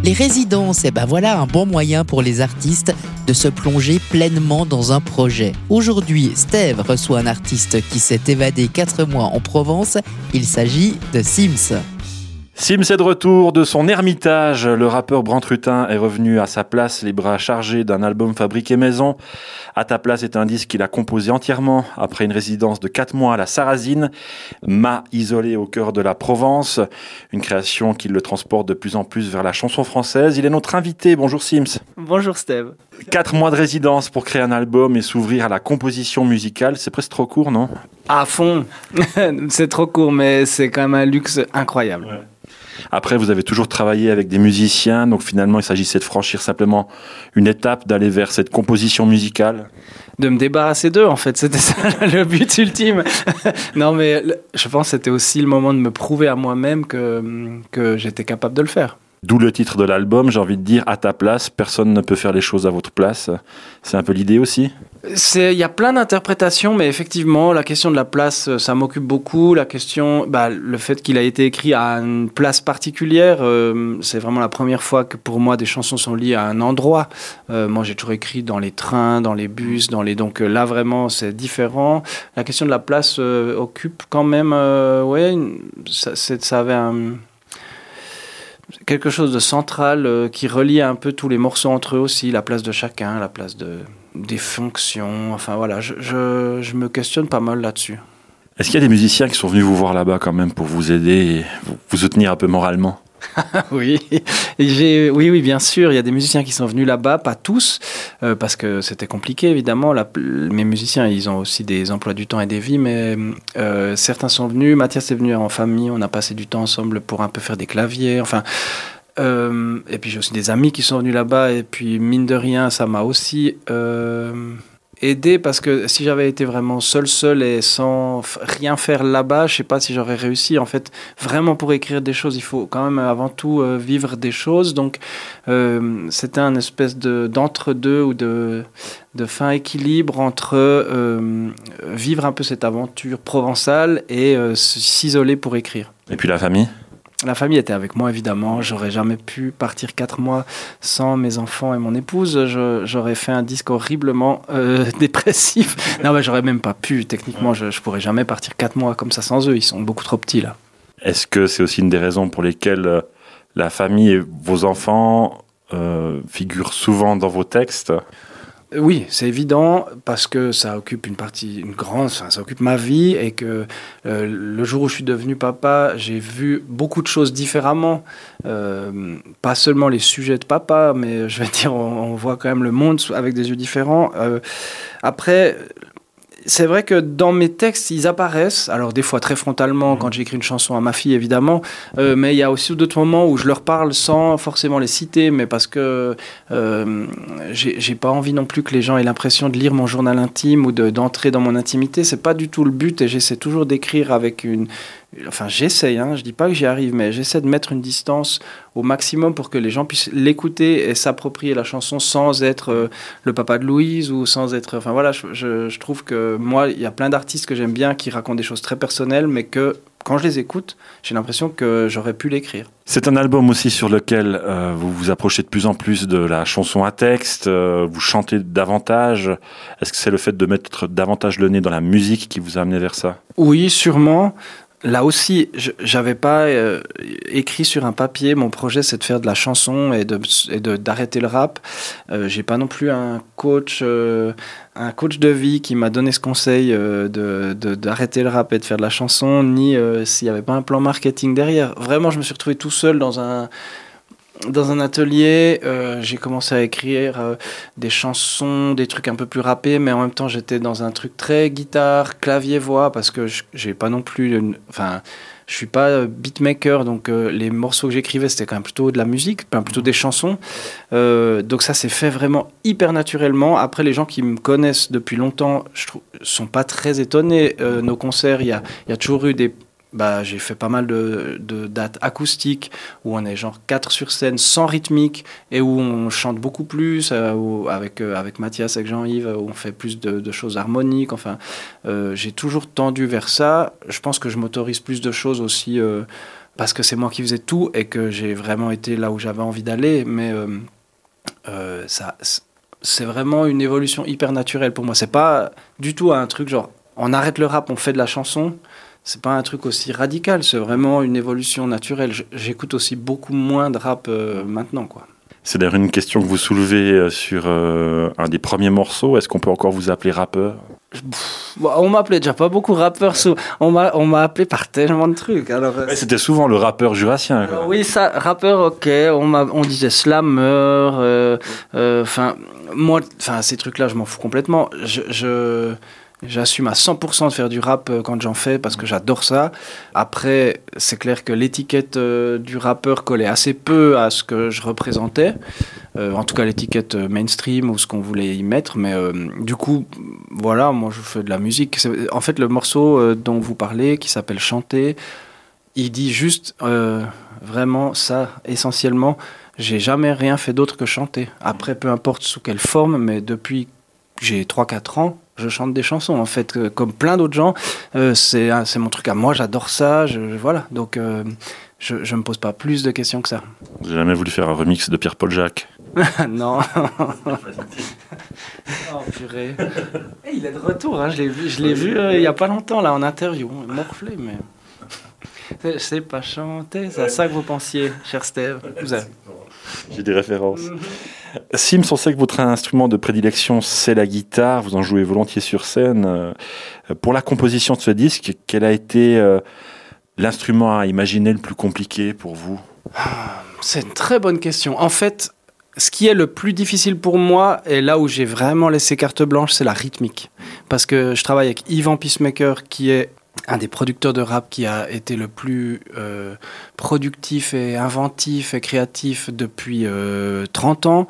Les résidences, voilà un bon moyen pour les artistes de se plonger pleinement dans un projet. Aujourd'hui, Steve reçoit un artiste qui s'est évadé 4 mois en Provence. Il s'agit de Sims. Sims est de retour de son ermitage. Le rappeur Brantrutin est revenu à sa place, les bras chargés d'un album fabriqué maison. À ta place est un disque qu'il a composé entièrement après une résidence de 4 mois à la Sarrazine, mât isolé au cœur de la Provence. Une création qui le transporte de plus en plus vers la chanson française. Il est notre invité. Bonjour Sims. Bonjour Steve. 4 mois de résidence pour créer un album et s'ouvrir à la composition musicale. C'est presque trop court, non ? À fond. C'est trop court, mais c'est quand même un luxe incroyable. Ouais. Après, vous avez toujours travaillé avec des musiciens, donc finalement, il s'agissait de franchir simplement une étape, d'aller vers cette composition musicale. De me débarrasser d'eux, en fait, c'était ça le but ultime. Non, mais je pense que c'était aussi le moment de me prouver à moi-même que j'étais capable de le faire. D'où le titre de l'album, j'ai envie de dire, à ta place, personne ne peut faire les choses à votre place. C'est un peu l'idée aussi ? Il y a plein d'interprétations, mais effectivement, la question de la place, ça m'occupe beaucoup. La question, le fait qu'il a été écrit à une place particulière, c'est vraiment la première fois que pour moi, des chansons sont liées à un endroit. Moi, j'ai toujours écrit dans les trains, dans les bus, donc là, vraiment, c'est différent. La question de la place occupe quand même, ça avait quelque chose de central qui relie un peu tous les morceaux entre eux aussi, la place de chacun, la place des fonctions, enfin voilà, je me questionne pas mal là-dessus. Est-ce qu'il y a des musiciens qui sont venus vous voir là-bas quand même pour vous aider et vous soutenir un peu moralement ? Oui, oui, bien sûr, il y a des musiciens qui sont venus là-bas, pas tous, parce que c'était compliqué évidemment. Mes musiciens, ils ont aussi des emplois du temps et des vies, mais certains sont venus. Mathias est venu en famille, on a passé du temps ensemble pour un peu faire des claviers, enfin. Et puis j'ai aussi des amis qui sont venus là-bas, et puis mine de rien, ça m'a aussi aidé, parce que si j'avais été vraiment seul et sans rien faire là-bas, je sais pas si j'aurais réussi. En fait, vraiment pour écrire des choses, il faut quand même avant tout vivre des choses. Donc c'était un espèce d'entre-deux ou de fin équilibre entre vivre un peu cette aventure provençale et s'isoler pour écrire. Et puis la famille ? La famille était avec moi, évidemment. J'aurais jamais pu partir 4 mois sans mes enfants et mon épouse. J'aurais fait un disque horriblement dépressif. Non, mais j'aurais même pas pu. Techniquement, je pourrais jamais partir 4 mois comme ça sans eux. Ils sont beaucoup trop petits, là. Est-ce que c'est aussi une des raisons pour lesquelles la famille et vos enfants figurent souvent dans vos textes ? Oui, c'est évident, parce que ça occupe ça occupe ma vie, et que le jour où je suis devenu papa, j'ai vu beaucoup de choses différemment. Pas seulement les sujets de papa, mais je vais dire, on voit quand même le monde avec des yeux différents. Après, c'est vrai que dans mes textes, ils apparaissent, alors des fois très frontalement, quand j'écris une chanson à ma fille, évidemment, mais il y a aussi d'autres moments où je leur parle sans forcément les citer, mais parce que j'ai pas envie non plus que les gens aient l'impression de lire mon journal intime ou d'entrer dans mon intimité. C'est pas du tout le but, et j'essaie toujours d'écrire avec j'essaye, je dis pas que j'y arrive, mais j'essaie de mettre une distance au maximum pour que les gens puissent l'écouter et s'approprier la chanson sans être le papa de Louise, ou sans être... Enfin voilà, je trouve que moi, il y a plein d'artistes que j'aime bien qui racontent des choses très personnelles, mais que quand je les écoute, j'ai l'impression que j'aurais pu l'écrire. C'est un album aussi sur lequel vous vous approchez de plus en plus de la chanson à texte, vous chantez davantage. Est-ce que c'est le fait de mettre davantage le nez dans la musique qui vous a amené vers ça ? Oui, sûrement. Là aussi, j'avais pas écrit sur un papier. Mon projet, c'est de faire de la chanson et d'arrêter le rap. J'ai pas non plus un coach de vie qui m'a donné ce conseil d'arrêter le rap et de faire de la chanson, ni s'il y avait pas un plan marketing derrière. Vraiment, je me suis retrouvé tout seul dans un atelier. J'ai commencé à écrire des chansons, des trucs un peu plus rappés, mais en même temps j'étais dans un truc très guitare, clavier, voix, parce que j'ai pas non plus je suis pas beatmaker, donc les morceaux que j'écrivais, c'était quand même plutôt de la musique, plutôt des chansons. Donc ça s'est fait vraiment hyper naturellement. Après, les gens qui me connaissent depuis longtemps, je trouve, sont pas très étonnés. Nos concerts, il y a toujours eu j'ai fait pas mal de dates acoustiques où on est genre 4 sur scène sans rythmique, et où on chante beaucoup plus, avec Mathias, avec Jean-Yves, où on fait plus de choses harmoniques. Enfin, j'ai toujours tendu vers ça. Je pense que je m'autorise plus de choses aussi parce que c'est moi qui faisais tout et que j'ai vraiment été là où j'avais envie d'aller. Mais c'est vraiment une évolution hyper naturelle pour moi. C'est pas du tout un truc genre on arrête le rap, on fait de la chanson. C'est pas un truc aussi radical, c'est vraiment une évolution naturelle. J'écoute aussi beaucoup moins de rap maintenant, quoi. C'est d'ailleurs une question que vous soulevez sur un des premiers morceaux. Est-ce qu'on peut encore vous appeler rappeur ? On m'appelait déjà pas beaucoup rappeur. On m'a appelé par tellement de trucs. Alors, c'était souvent le rappeur jurassien. Quoi. Oui, ça, rappeur, ok. On disait slammer. Moi, ces trucs-là, je m'en fous complètement. J'assume à 100% de faire du rap quand j'en fais parce que j'adore ça. Après, c'est clair que l'étiquette du rappeur collait assez peu à ce que je représentais. En tout cas, l'étiquette mainstream ou ce qu'on voulait y mettre. Mais du coup, voilà, moi je fais de la musique. En fait, le morceau dont vous parlez, qui s'appelle Chanter, il dit juste vraiment ça, essentiellement. J'ai jamais rien fait d'autre que chanter. Après, peu importe sous quelle forme, mais depuis que j'ai 3-4 ans, je chante des chansons, en fait, comme plein d'autres gens. C'est mon truc à moi, j'adore ça. Voilà, donc je me pose pas plus de questions que ça. Vous n'avez jamais voulu faire un remix de Pierre-Paul Jacques ? Non. Oh purée. Hey, il est de retour, hein. Je l'ai vu il y a pas longtemps là en interview, morflé, mais c'est pas chanter, c'est à ça que vous pensiez, cher Steve. J'ai des références. Sims, on sait que votre instrument de prédilection, c'est la guitare. Vous en jouez volontiers sur scène. Pour la composition de ce disque, quel a été l'instrument à imaginer le plus compliqué pour vous ? C'est une très bonne question. En fait, ce qui est le plus difficile pour moi, et là où j'ai vraiment laissé carte blanche, c'est la rythmique. Parce que je travaille avec Ivan Peacemaker, qui est un des producteurs de rap qui a été le plus productif et inventif et créatif depuis 30 ans.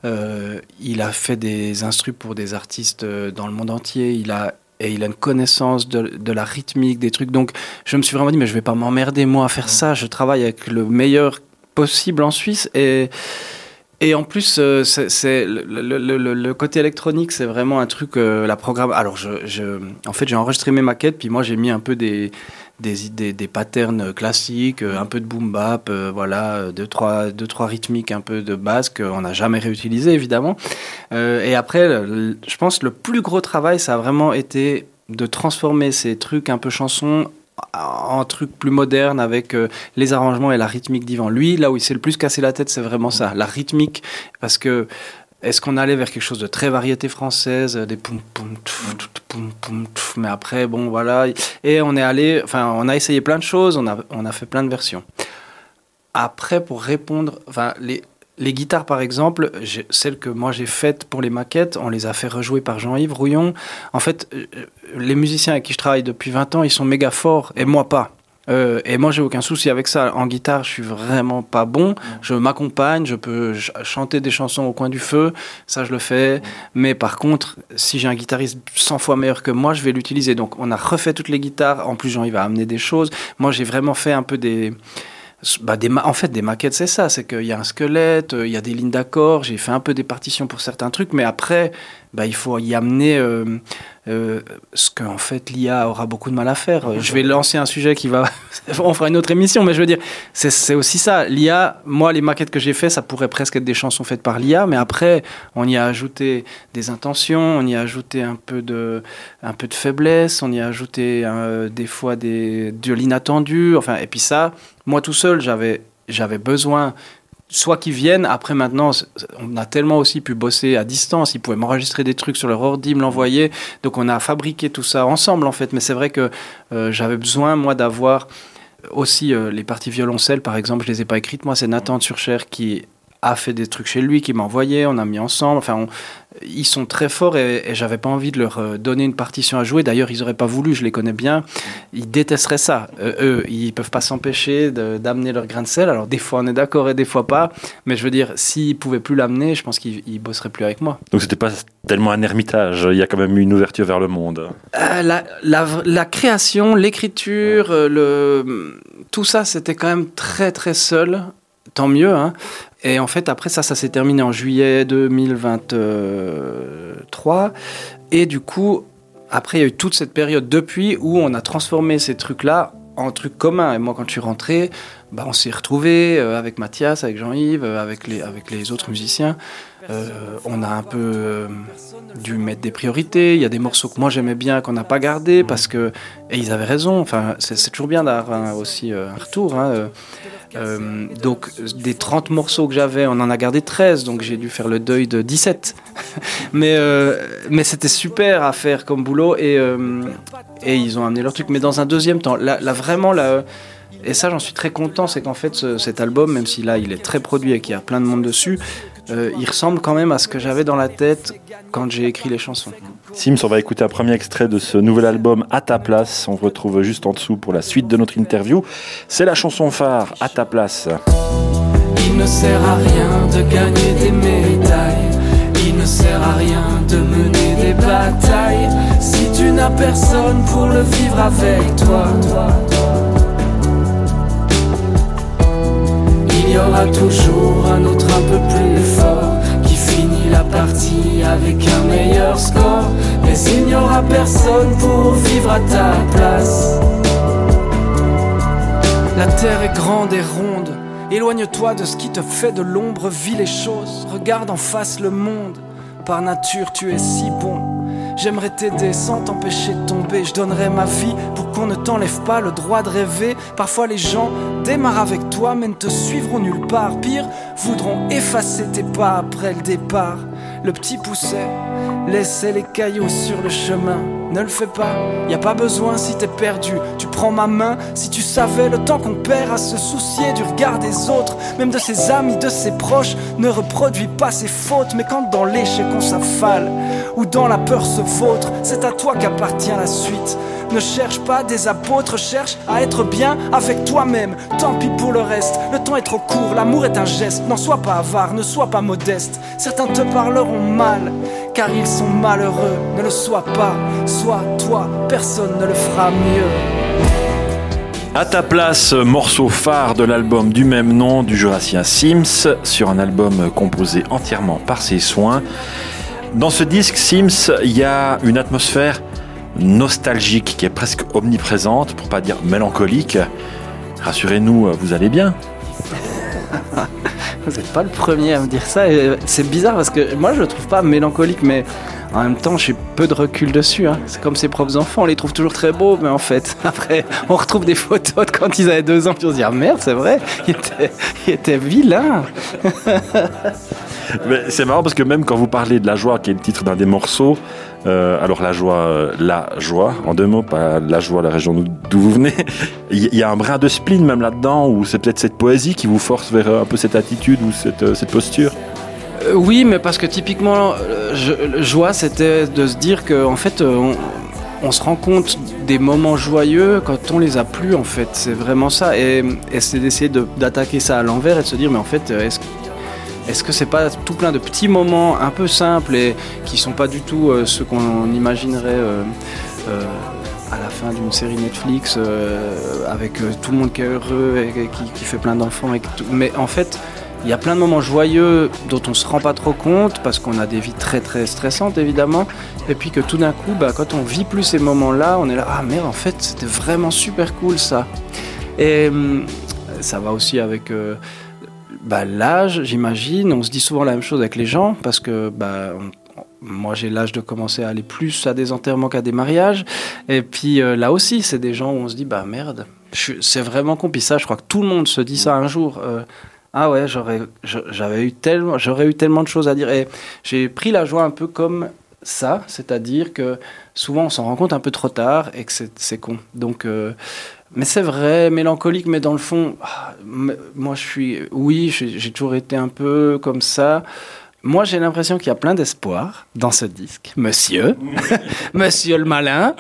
Il a fait des instrus pour des artistes dans le monde entier. Il a une connaissance de la rythmique, des trucs. Donc, je me suis vraiment dit, mais je vais pas m'emmerder, moi, à faire ça. Je travaille avec le meilleur possible en Suisse. Et en plus, c'est le côté électronique, c'est vraiment un truc, la programme. Alors, en fait, j'ai enregistré mes maquettes, puis moi, j'ai mis un peu des patterns classiques, un peu de boom bap, voilà, deux, trois rythmiques, un peu de basse qu'on n'a jamais réutilisé, évidemment. Et après, je pense le plus gros travail, ça a vraiment été de transformer ces trucs un peu chansons en truc plus moderne avec les arrangements et la rythmique d'Yvan. Lui, là où il s'est le plus cassé la tête, c'est vraiment ça, la rythmique, parce que est-ce qu'on allait vers quelque chose de très variété française, des poum poum tf, poum poum tf, mais après bon voilà, et on a essayé plein de choses, on a fait plein de versions. Après, pour répondre, les guitares, par exemple, celles que moi j'ai faites pour les maquettes, on les a fait rejouer par Jean-Yves Rouillon. En fait, les musiciens avec qui je travaille depuis 20 ans, ils sont méga forts, et moi pas. Et moi, j'ai aucun souci avec ça. En guitare, je suis vraiment pas bon. Je m'accompagne, je peux chanter des chansons au coin du feu, ça je le fais. Mais par contre, si j'ai un guitariste 100 fois meilleur que moi, je vais l'utiliser. Donc, on a refait toutes les guitares. En plus, Jean-Yves a amené des choses. Moi, j'ai vraiment fait un peu des maquettes, c'est ça, c'est qu'il y a un squelette, il y a des lignes d'accords, j'ai fait un peu des partitions pour certains trucs, mais après, il faut y amener ce qu'en fait l'IA aura beaucoup de mal à faire. Je vais lancer un sujet on fera une autre émission, mais je veux dire, c'est aussi ça. L'IA, moi, les maquettes que j'ai faites, ça pourrait presque être des chansons faites par l'IA, mais après, on y a ajouté des intentions, on y a ajouté un peu de faiblesse, on y a ajouté des fois de l'inattendu, et puis ça, moi tout seul, j'avais besoin soit qu'ils viennent, après maintenant, on a tellement aussi pu bosser à distance, ils pouvaient m'enregistrer des trucs sur leur ordi, me l'envoyer, donc on a fabriqué tout ça ensemble en fait, mais c'est vrai que j'avais besoin moi d'avoir aussi les parties violoncelles par exemple, je les ai pas écrites, moi c'est Nathan Turcher qui a fait des trucs chez lui, qui m'a envoyé, on a mis ensemble, ils sont très forts et j'avais pas envie de leur donner une partition à jouer. D'ailleurs, ils auraient pas voulu, je les connais bien. Ils détesteraient ça. Eux, ils peuvent pas s'empêcher d'amener leur grain de sel. Alors, des fois, on est d'accord et des fois pas. Mais je veux dire, s'ils pouvaient plus l'amener, je pense qu'ils bosseraient plus avec moi. Donc, c'était pas tellement un ermitage. Il y a quand même eu une ouverture vers le monde. La création, l'écriture, tout ça, c'était quand même très, très seul. Tant mieux, hein. Et en fait, après ça s'est terminé en juillet 2023. Et du coup, après, il y a eu toute cette période depuis où on a transformé ces trucs-là en truc commun. Et moi, quand je suis rentré, on s'est retrouvés avec Mathias, avec Jean-Yves, avec les autres musiciens. On a un peu dû mettre des priorités. Il y a des morceaux que moi j'aimais bien qu'on n'a pas gardés parce que et ils avaient raison. Enfin, c'est toujours bien d'avoir aussi un retour. Donc des 30 morceaux que j'avais, on en a gardé 13, donc j'ai dû faire le deuil de 17. mais c'était super à faire comme boulot et ils ont amené leur truc. Mais dans un deuxième temps, là vraiment et ça j'en suis très content, c'est qu'en fait cet album, même si là il est très produit et qu'il y a plein de monde dessus, il ressemble quand même à ce que j'avais dans la tête quand j'ai écrit les chansons. Sims, on va écouter un premier extrait de ce nouvel album À ta place. On se retrouve juste en dessous pour la suite de notre interview. C'est la chanson phare, À ta place. Il ne sert à rien de gagner des médailles. Il ne sert à rien de mener des batailles si tu n'as personne pour le vivre avec toi. Il y aura toujours un autre un peu plus fort qui finit la partie avec un meilleur score. Mais il n'y aura personne pour vivre à ta place. La terre est grande et ronde. Éloigne-toi de ce qui te fait de l'ombre, vis les choses. Regarde en face le monde. Par nature tu es si bon. J'aimerais t'aider sans t'empêcher de tomber. Je donnerais ma vie pour qu'on ne t'enlève pas le droit de rêver. Parfois les gens démarrent avec toi mais ne te suivront nulle part. Pire, voudront effacer tes pas après le départ. Le petit pousset laissait les cailloux sur le chemin. Ne le fais pas, y a pas besoin si t'es perdu. Tu prends ma main, si tu savais le temps qu'on perd à se soucier du regard des autres, même de ses amis, de ses proches. Ne reproduis pas ses fautes, mais quand dans l'échec on s'affale ou dans la peur se vautre, c'est à toi qu'appartient la suite. Ne cherche pas des apôtres, cherche à être bien avec toi-même. Tant pis pour le reste, le temps est trop court, l'amour est un geste. N'en sois pas avare, ne sois pas modeste. Certains te parleront mal, car ils sont malheureux. Ne le sois pas, sois toi, personne ne le fera mieux. À ta place, morceau phare de l'album du même nom du Jurassien Sims, sur un album composé entièrement par ses soins. Dans ce disque, Sims, il y a une atmosphère nostalgique qui est presque omniprésente, pour pas dire mélancolique. Rassurez-nous, vous allez bien? Vous n'êtes pas le premier à me dire ça. Et c'est bizarre parce que moi je le trouve pas mélancolique, mais en même temps j'ai peu de recul dessus. C'est comme ses propres enfants, on les trouve toujours très beaux, mais en fait après on retrouve des photos de quand ils avaient 2 ans, puis on se dit ah merde, c'est vrai, il était vilain. Mais c'est marrant parce que même quand vous parlez de La Joie, qui est le titre d'un des morceaux, alors la joie, en 2 mots, pas la joie, la région d'où vous venez, il y a un brin de spleen même là-dedans, ou c'est peut-être cette poésie qui vous force vers un peu cette attitude ou cette posture? Oui, mais parce que typiquement, joie, c'était de se dire qu'en fait, on se rend compte des moments joyeux quand on les a plus, en fait. C'est vraiment ça. Et c'est d'essayer d'attaquer ça à l'envers et de se dire, mais en fait, est-ce que c'est pas tout plein de petits moments un peu simples et qui sont pas du tout ceux qu'on imaginerait à la fin d'une série Netflix avec tout le monde qui est heureux et qui fait plein d'enfants. Mais en fait, il y a plein de moments joyeux dont on se rend pas trop compte parce qu'on a des vies très très stressantes évidemment. Et puis que tout d'un coup, quand on vit plus ces moments-là, on est là, ah merde, en fait, c'était vraiment super cool ça. Et ça va aussi avec... l'âge, j'imagine, on se dit souvent la même chose avec les gens parce que moi j'ai l'âge de commencer à aller plus à des enterrements qu'à des mariages et puis là aussi c'est des gens où on se dit merde, c'est vraiment con. Puis ça, je crois que tout le monde se dit ça un jour. Ah ouais, j'aurais eu tellement de choses à dire. Et j'ai pris la joie un peu comme ça, c'est-à-dire que souvent on s'en rend compte un peu trop tard et que c'est con. Donc mais c'est vrai, mélancolique, mais dans le fond, moi j'ai toujours été un peu comme ça. Moi j'ai l'impression qu'il y a plein d'espoir dans ce disque, monsieur, monsieur le malin.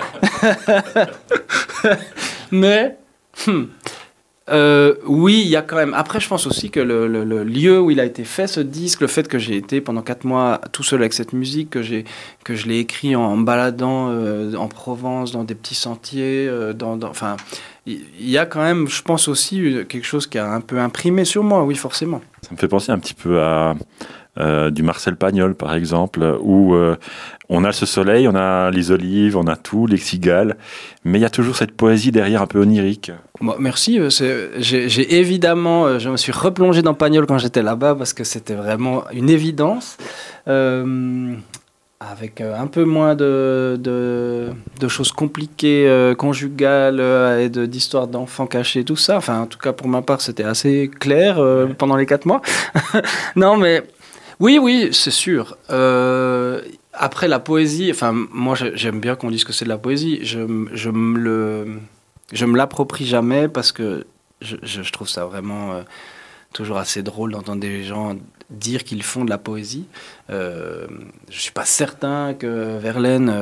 Mais oui, il y a quand même. Après, je pense aussi que le lieu où il a été fait, ce disque, le fait que j'ai été pendant 4 mois tout seul avec cette musique, que je l'ai écrit en me baladant en Provence, dans des petits sentiers, enfin, il y a quand même, je pense aussi, quelque chose qui a un peu imprimé sur moi, oui, forcément. Ça me fait penser un petit peu à du Marcel Pagnol par exemple, où on a ce soleil, on a les olives, on a tout, les cigales, mais il y a toujours cette poésie derrière un peu onirique. Bon, merci. J'ai évidemment, je me suis replongé dans Pagnol quand j'étais là-bas parce que c'était vraiment une évidence. Avec un peu moins de choses compliquées, conjugales, et d'histoires d'enfants cachés, tout ça. Enfin, en tout cas, pour ma part, c'était assez clair pendant les 4 mois. Non, mais oui, c'est sûr. Après, la poésie, enfin, moi, j'aime bien qu'on dise que c'est de la poésie. Je me l'approprie jamais parce que je trouve ça vraiment toujours assez drôle d'entendre des gens dire qu'ils font de la poésie. Je suis pas certain que Verlaine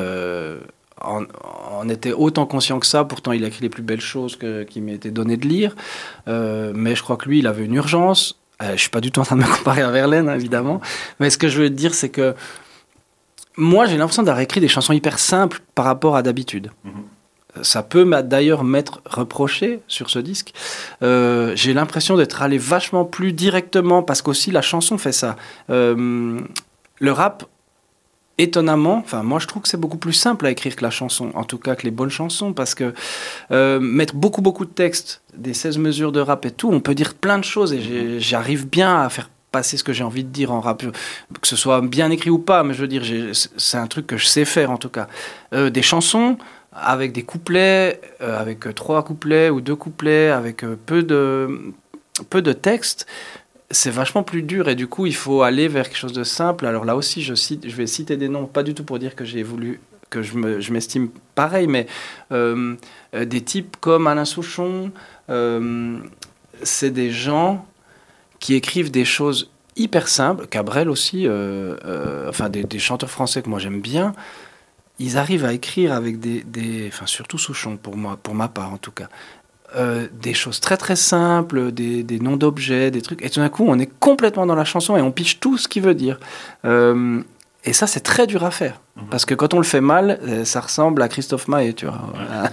en était autant conscient que ça. Pourtant, il a écrit les plus belles choses qui m'aient été données de lire. Mais je crois que lui, il avait une urgence. Je suis pas du tout en train de me comparer à Verlaine, hein, évidemment. Mais ce que je veux dire, c'est que moi, j'ai l'impression d'avoir écrit des chansons hyper simples par rapport à d'habitude. Ça peut d'ailleurs m'être reproché sur ce disque. J'ai l'impression d'être allé vachement plus directement, parce qu'aussi la chanson fait ça. Le rap, étonnamment, enfin moi je trouve que c'est beaucoup plus simple à écrire que la chanson, en tout cas que les bonnes chansons, parce que mettre beaucoup de textes, des 16 mesures de rap et tout, on peut dire plein de choses et j'arrive bien à faire passer ce que j'ai envie de dire en rap, que ce soit bien écrit ou pas, mais je veux dire, c'est un truc que je sais faire en tout cas. Des chansons avec des couplets, avec 3 couplets ou 2 couplets, avec peu de texte, c'est vachement plus dur et du coup il faut aller vers quelque chose de simple. Alors là aussi je vais citer des noms, pas du tout pour dire que j'ai voulu, que je m'estime pareil, mais des types comme Alain Souchon, c'est des gens qui écrivent des choses hyper simples, Cabrel aussi, enfin des chanteurs français que moi j'aime bien. Ils arrivent à écrire avec enfin surtout Souchon pour ma part en tout cas, des choses très très simples, des noms d'objets, des trucs, et tout d'un coup on est complètement dans la chanson et on piche tout ce qu'il veut dire. Et ça c'est très dur à faire, parce que quand on le fait mal, ça ressemble à Christophe Maé, tu vois.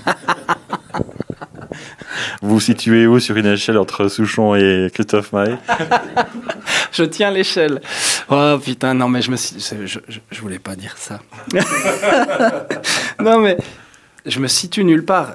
Vous vous situez où sur une échelle entre Souchon et Christophe Maé? Je tiens l'échelle. Oh putain, non mais je voulais pas dire ça. Non mais je me situe nulle part.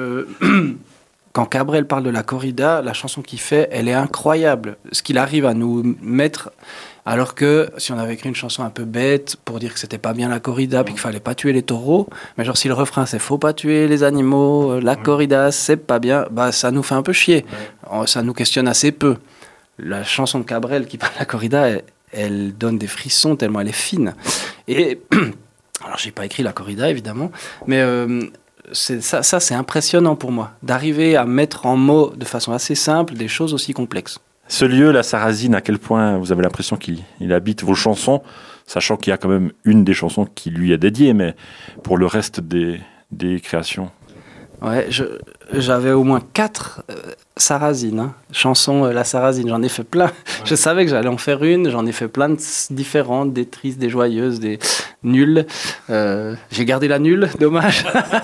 Quand Cabrel parle de la corrida, la chanson qu'il fait, elle est incroyable. Ce qu'il arrive à nous mettre, alors que si on avait écrit une chanson un peu bête pour dire que c'était pas bien la corrida, puis qu'il fallait pas tuer les taureaux, mais genre si le refrain c'est faut pas tuer les animaux, la corrida c'est pas bien, bah ça nous fait un peu chier. Ça nous questionne assez peu. La chanson de Cabrel qui parle de la corrida, elle donne des frissons tellement elle est fine. Et alors j'ai pas écrit la corrida évidemment, mais ça c'est impressionnant pour moi, d'arriver à mettre en mots de façon assez simple des choses aussi complexes. Ce lieu, la Sarrazine, à quel point vous avez l'impression qu'il habite vos chansons, sachant qu'il y a quand même une des chansons qui lui est dédiée, mais pour le reste des créations? Ouais, j'avais au moins 4 Sarrazines, hein. Chansons La Sarrazine, j'en ai fait plein. Ouais. Je savais que j'allais en faire une, j'en ai fait plein de différentes, des tristes, des joyeuses, des nulles. J'ai gardé la nulle, dommage.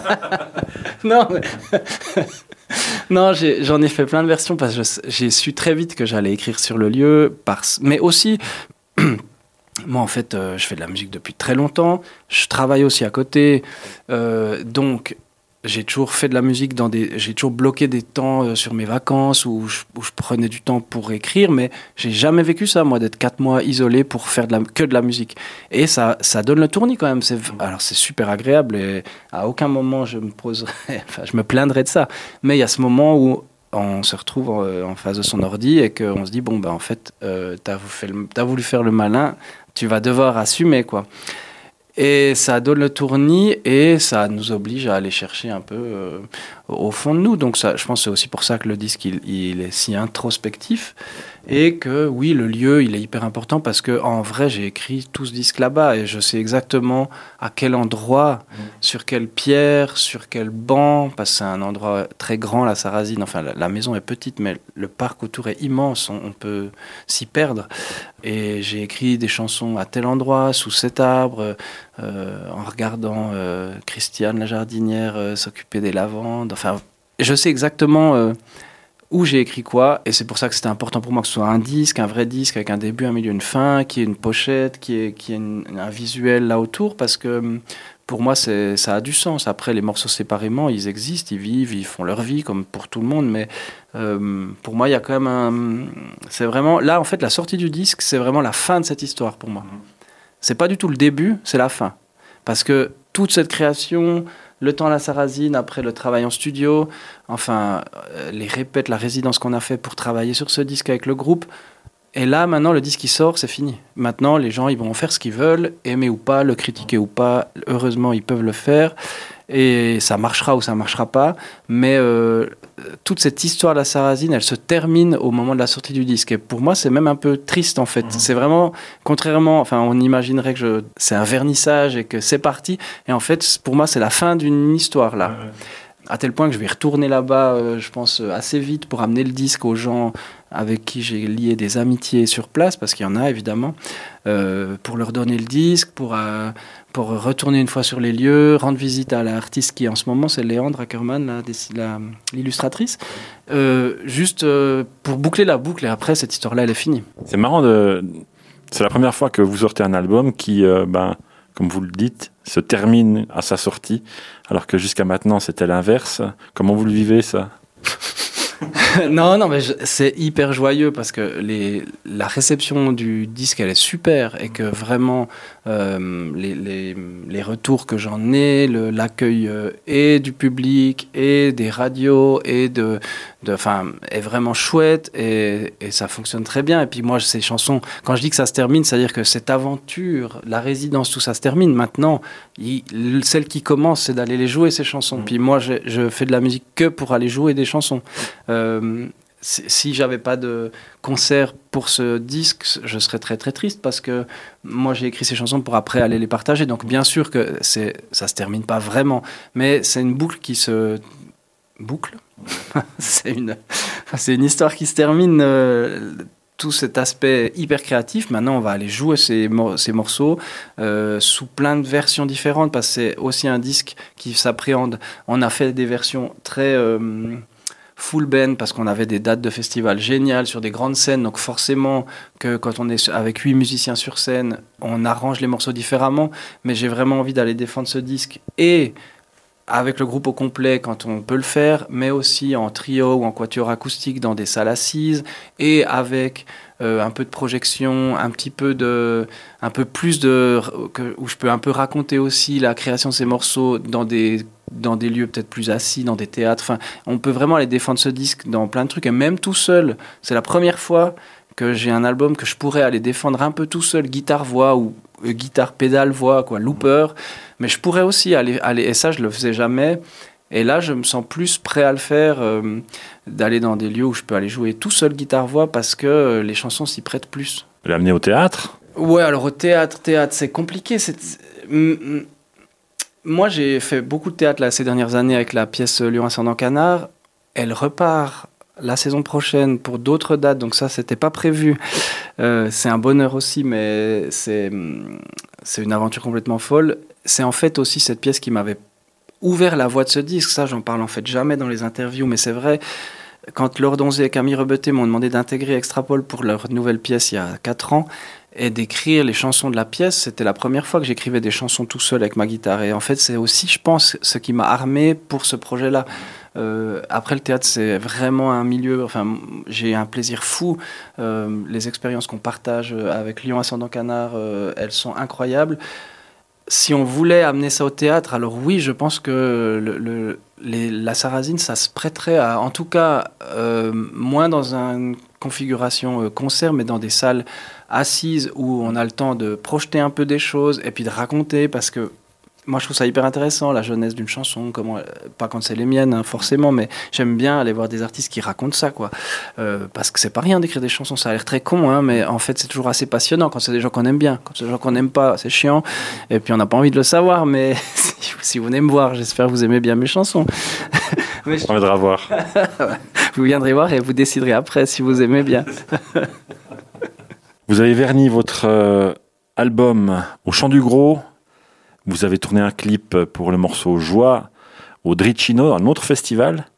Non, mais... Non, j'en ai fait plein de versions parce que j'ai su très vite que j'allais écrire sur le lieu, mais aussi... Moi, en fait, je fais de la musique depuis très longtemps. Je travaille aussi à côté. Donc... J'ai toujours fait de la musique j'ai toujours bloqué des temps sur mes vacances où je prenais du temps pour écrire, mais j'ai jamais vécu ça, moi, d'être 4 mois isolé pour faire que de la musique. Et ça donne le tournis quand même. Alors c'est super agréable et à aucun moment je me plaindrai de ça. Mais il y a ce moment où on se retrouve en face de son ordi et qu'on se dit bon en fait t'as voulu faire le malin, tu vas devoir assumer quoi. Et ça donne le tournis et ça nous oblige à aller chercher un peu au fond de nous. Donc ça, je pense que c'est aussi pour ça que le disque il est si introspectif et que oui, le lieu il est hyper important parce que en vrai j'ai écrit tout ce disque là-bas et je sais exactement à quel endroit, sur quelle pierre, sur quel banc, parce que c'est un endroit très grand, la Sarrazine. Enfin la maison est petite mais le parc autour est immense, on peut s'y perdre. Et j'ai écrit des chansons à tel endroit, sous cet arbre, en regardant Christiane la jardinière s'occuper des lavandes. Enfin, je sais exactement où j'ai écrit quoi, et c'est pour ça que c'était important pour moi que ce soit un disque, un vrai disque, avec un début, un milieu, une fin, qui ait une pochette, qui ait un visuel là autour, parce que pour moi, ça a du sens. Après, les morceaux séparément, ils existent, ils vivent, ils font leur vie, comme pour tout le monde, mais pour moi, il y a quand même c'est vraiment... Là, en fait, la sortie du disque, c'est vraiment la fin de cette histoire, pour moi. C'est pas du tout le début, c'est la fin. Parce que toute cette création... Le temps à la Sarrazine, après le travail en studio, enfin, les répètes, la résidence qu'on a fait pour travailler sur ce disque avec le groupe. Et là, maintenant, le disque qui sort, c'est fini. Maintenant, les gens, ils vont en faire ce qu'ils veulent, aimer ou pas, le critiquer ou pas. Heureusement, ils peuvent le faire. Et ça marchera ou ça marchera pas. Mais toute cette histoire de la Sarrazine, elle se termine au moment de la sortie du disque. Et pour moi, c'est même un peu triste, en fait. C'est vraiment, contrairement, enfin, on imaginerait que c'est un vernissage et que c'est parti. Et en fait, pour moi, c'est la fin d'une histoire, là. Ouais. À tel point que je vais retourner là-bas, je pense, assez vite pour amener le disque aux gens avec qui j'ai lié des amitiés sur place, parce qu'il y en a, évidemment, pour leur donner le disque, pour retourner une fois sur les lieux, rendre visite à l'artiste qui, en ce moment, c'est Léandre Ackermann, l'illustratrice, juste pour boucler la boucle, et après, cette histoire-là, elle est finie. C'est marrant, c'est la première fois que vous sortez un album qui, comme vous le dites, se termine à sa sortie, alors que jusqu'à maintenant, c'était l'inverse. Comment vous le vivez, ça ? Non, mais c'est hyper joyeux parce que la réception du disque, elle est super, et que vraiment les retours que j'en ai, l'accueil et du public et des radios et est vraiment chouette, et ça fonctionne très bien. Et puis moi, ces chansons, quand je dis que ça se termine, c'est-à-dire que cette aventure, la résidence, tout ça se termine. Maintenant, celle qui commence, c'est d'aller les jouer, ces chansons. Puis moi, je fais de la musique que pour aller jouer des chansons. Si j'avais pas de concert pour ce disque, je serais très très triste, parce que moi j'ai écrit ces chansons pour après aller les partager. Donc bien sûr que ça se termine pas vraiment, mais c'est une boucle qui se boucle. c'est une histoire qui se termine. Tout cet aspect hyper créatif, maintenant on va aller jouer ces morceaux sous plein de versions différentes, parce que c'est aussi un disque qui s'appréhende. On a fait des versions très full band, parce qu'on avait des dates de festival géniales sur des grandes scènes, donc forcément que quand on est avec 8 musiciens sur scène, on arrange les morceaux différemment, mais j'ai vraiment envie d'aller défendre ce disque, et avec le groupe au complet quand on peut le faire, mais aussi en trio ou en quatuor acoustique dans des salles assises, et avec un peu de projection, un peu plus où je peux un peu raconter aussi la création de ces morceaux dans des lieux peut-être plus assis, dans des théâtres. Enfin, on peut vraiment aller défendre ce disque dans plein de trucs, et même tout seul. C'est la première fois que j'ai un album que je pourrais aller défendre un peu tout seul, guitare-voix ou guitare-pédale-voix, quoi, looper. Mais je pourrais aussi aller, et ça, je le faisais jamais. Et là, je me sens plus prêt à le faire, d'aller dans des lieux où je peux aller jouer tout seul guitare-voix, parce que les chansons s'y prêtent plus. L'amener au théâtre ? Ouais, alors au théâtre, c'est compliqué. Moi, j'ai fait beaucoup de théâtre là, ces dernières années avec la pièce Lion ascendant canard. Elle repart la saison prochaine pour d'autres dates, donc ça, c'était pas prévu. C'est un bonheur aussi, mais c'est une aventure complètement folle. C'est en fait aussi cette pièce qui m'avait ouvert la voie de ce disque. Ça, j'en parle en fait jamais dans les interviews, mais c'est vrai. Quand Laure Donzé et Camille Rebeté m'ont demandé d'intégrer Extrapole pour leur nouvelle pièce il y a 4 ans, et d'écrire les chansons de la pièce, c'était la première fois que j'écrivais des chansons tout seul avec ma guitare. Et en fait, c'est aussi, je pense, ce qui m'a armé pour ce projet-là. Après, le théâtre, c'est vraiment un milieu... Enfin, j'ai un plaisir fou. Les expériences qu'on partage avec Lion ascendant canard, elles sont incroyables. Si on voulait amener ça au théâtre, alors oui, je pense que la Sarrazine, ça se prêterait à, en tout cas, moins dans une configuration concert, mais dans des salles assises où on a le temps de projeter un peu des choses et puis de raconter, parce que moi, je trouve ça hyper intéressant, la jeunesse d'une chanson, pas quand c'est les miennes, hein, forcément, mais j'aime bien aller voir des artistes qui racontent ça, quoi. Parce que c'est pas rien d'écrire des chansons, ça a l'air très con, hein, mais en fait, c'est toujours assez passionnant quand c'est des gens qu'on aime bien. Quand c'est des gens qu'on n'aime pas, c'est chiant, et puis on n'a pas envie de le savoir, mais si vous venez me voir, j'espère que vous aimez bien mes chansons. On viendra voir. Vous viendrez voir et vous déciderez après si vous aimez bien. Vous avez verni votre album au Chant du Gros. Vous avez tourné un clip pour le morceau Joie au Dricino, un autre festival.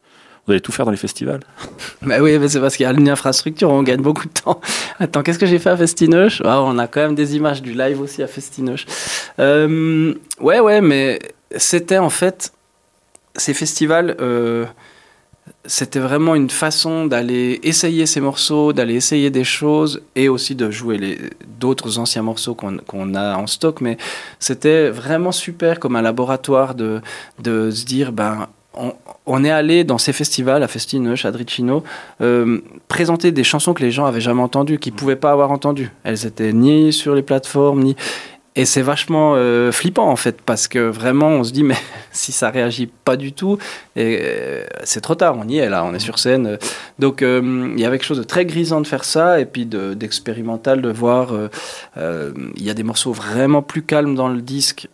Vous allez tout faire dans les festivals? Bah oui, mais c'est parce qu'il y a une infrastructure, on gagne beaucoup de temps. Attends, qu'est-ce que j'ai fait à Festinoche? On a quand même des images du live aussi à Festinoche. Ouais, mais c'était en fait, ces festivals, c'était vraiment une façon d'aller essayer ces morceaux, d'aller essayer des choses et aussi de jouer d'autres anciens morceaux qu'on a en stock. Mais c'était vraiment super comme un laboratoire de se dire, on est allé dans ces festivals, à Festinoche, à Dricino, présenter des chansons que les gens avaient jamais entendues, qu'ils pouvaient pas avoir entendues. Elles étaient ni sur les plateformes, ni... Et c'est vachement flippant en fait, parce que vraiment on se dit mais si ça réagit pas du tout, c'est trop tard, on y est là, on est sur scène. Donc il y avait quelque chose de très grisant de faire ça, et puis d'expérimental de voir, il y a des morceaux vraiment plus calmes dans le disque,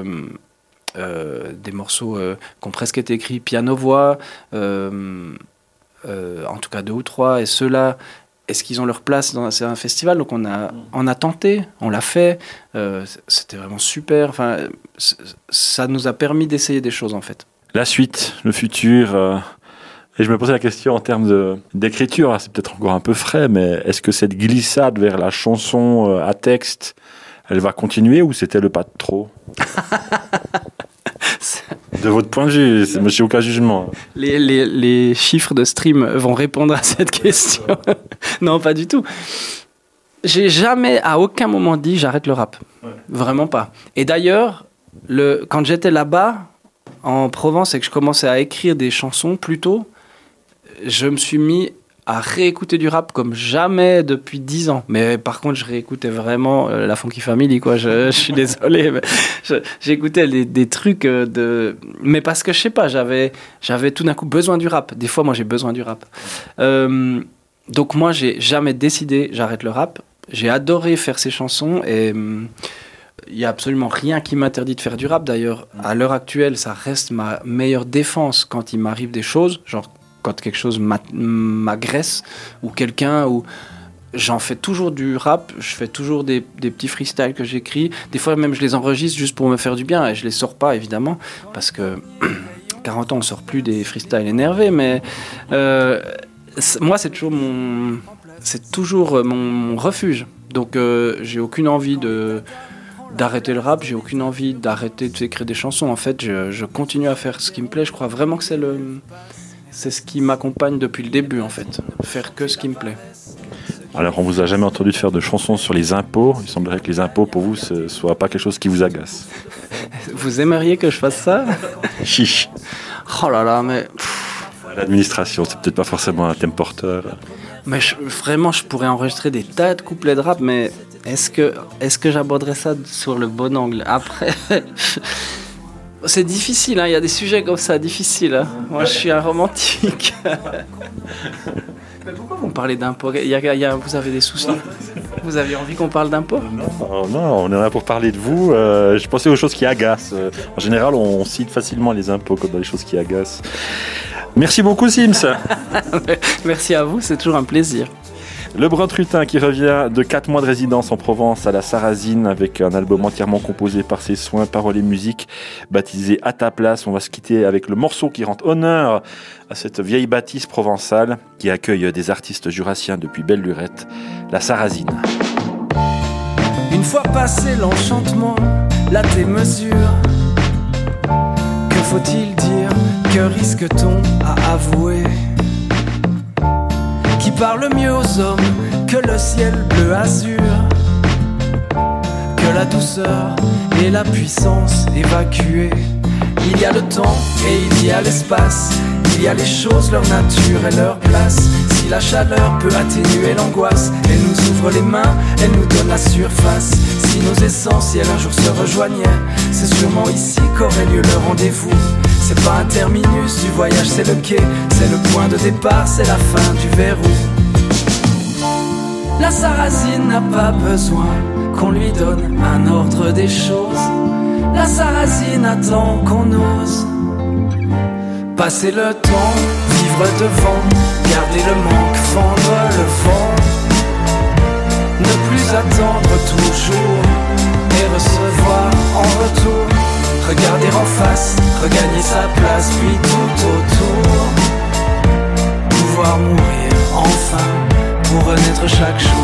des morceaux qui ont presque été écrits piano-voix, en tout cas 2 ou 3, et ceux-là, est-ce qu'ils ont leur place dans un festival? Donc on a tenté, on l'a fait, c'était vraiment super. Enfin, ça nous a permis d'essayer des choses en fait. La suite, le futur, et je me posais la question en termes d'écriture, c'est peut-être encore un peu frais, mais est-ce que cette glissade vers la chanson à texte, elle va continuer ou c'était le pas de trop? De votre point de vue, je n'ai aucun jugement. Les chiffres de stream vont répondre à cette question. Non, pas du tout. J'ai jamais, à aucun moment dit j'arrête le rap. Ouais. Vraiment pas. Et d'ailleurs, quand j'étais là-bas, en Provence, et que je commençais à écrire des chansons plus tôt, je me suis mis à réécouter du rap comme jamais depuis 10 ans. Mais par contre, je réécoutais vraiment la Funky Family, quoi. Je suis désolé, mais j'écoutais des trucs mais parce que, je sais pas, j'avais tout d'un coup besoin du rap. Des fois, moi, j'ai besoin du rap. Donc moi, j'ai jamais décidé j'arrête le rap. J'ai adoré faire ces chansons et il y a absolument rien qui m'interdit de faire du rap. D'ailleurs, à l'heure actuelle, ça reste ma meilleure défense quand il m'arrive des choses, genre quand quelque chose m'agresse ou quelqu'un, ou j'en fais toujours du rap, je fais toujours des petits freestyles que j'écris. Des fois même je les enregistre juste pour me faire du bien et je les sors pas évidemment parce que 40 ans on sort plus des freestyles énervés, mais moi c'est toujours mon refuge. Donc j'ai aucune envie d'arrêter le rap, j'ai aucune envie d'arrêter d'écrire des chansons. En fait, je continue à faire ce qui me plaît. Je crois vraiment que c'est ce qui m'accompagne depuis le début, en fait. Faire que ce qui me plaît. Alors, on vous a jamais entendu de faire de chansons sur les impôts. Il semblerait que les impôts, pour vous, ce soit pas quelque chose qui vous agace. Vous aimeriez que je fasse ça? Chiche. Oh là là, mais... L'administration, c'est peut-être pas forcément un thème porteur. Mais vraiment, je pourrais enregistrer des tas de couplets de rap, mais est-ce que j'aborderais ça sur le bon angle? Après... C'est difficile, hein. Il y a des sujets comme ça, difficiles. Hein. Moi, je suis un romantique. Mais pourquoi vous me parlez d'impôts? Vous avez des soucis? Vous avez envie qu'on parle d'impôts? Non, on est là pour parler de vous. Je pensais aux choses qui agacent. En général, on cite facilement les impôts comme dans les choses qui agacent. Merci beaucoup, Sims. Merci à vous, c'est toujours un plaisir. Le Brun-Trutin qui revient de 4 mois de résidence en Provence à la Sarrazine avec un album entièrement composé par ses soins, paroles et musique, baptisé À ta place. On va se quitter avec le morceau qui rend honneur à cette vieille bâtisse provençale qui accueille des artistes jurassiens depuis belle lurette, la Sarrazine. Une fois passé l'enchantement, là tes mesures, que faut-il dire, que risque-t-on à avouer? Qui parle mieux aux hommes que le ciel bleu azur, que la douceur et la puissance évacuée. Il y a le temps et il y a l'espace, il y a les choses, leur nature et leur place. Si la chaleur peut atténuer l'angoisse, elle nous ouvre les mains, elle nous donne la surface. Si nos essentiels un jour se rejoignaient, c'est sûrement ici qu'aurait lieu le rendez-vous. C'est pas un terminus du voyage, c'est le quai, c'est le point de départ, c'est la fin du verrou. La Sarrazine n'a pas besoin qu'on lui donne un ordre des choses. La Sarrazine attend qu'on ose passer le temps, vivre devant, garder le manque, fendre le vent. Ne plus attendre toujours et recevoir en retour. Regarder en face, regagner sa place, puis tout autour. chaque chose.